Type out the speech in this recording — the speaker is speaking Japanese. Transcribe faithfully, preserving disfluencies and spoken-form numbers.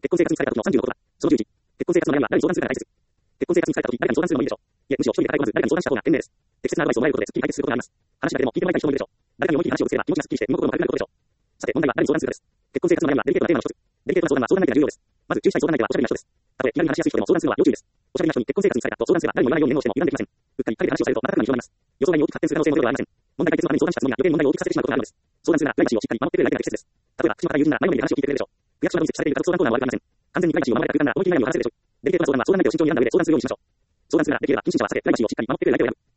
結婚生活に疲れた時のさんじゅうのことだ。そのじゅういち、結婚生活の悩みは誰に相談するかが大切。結婚生活に疲れた時、誰かに相談するのもいいでしょう。いえ、むしろ一人で抱え込まず、誰かに相談した方が賢明です。適切なアドバイスをもらえることで、すっきり解決することがあります。話だけでも聞いてもらいたい人もいるでしょう。誰かに思い切り話をぶつければ、気持ちがすっきりして、身も心も軽くなることでしょう。さて、問題は誰に相談するかです。結婚生活の悩みはデリケートなテーマの一つ。デリケートな相談は相談相手が重要です。まず注意したい相談相手はおしゃべりな人です。たとえ気軽に話しやすい人でも相談するのは要注意です。おしゃべりな人に結婚生活に疲れたと相談すれば誰にも言わないように念をしても油断できません。うっかり陰で話をされると瞬く間に広がります。予想外に大きく発展する可能性もゼロではありません。問題解決のために相談したつもりが余計に問題を大きくさせてしまうことがあるのです。相談するならプライバシーをしっかり守ってくれる相手が適切です。例えば、口の堅い友人なら前のめりで話を聞いてくれるでしょう。区役所などに設置されている家族相談コーナーは悪くありません。完全にプライバシーを守られた空間なら思い切り悩みを話せるでしょう。デリケートな相談は相談相手を慎重に選んだ上で相談するようにしましょう。相談するならできれば近親者は避け、プライバシーをしっかり守ってくれる相手を選ぶ。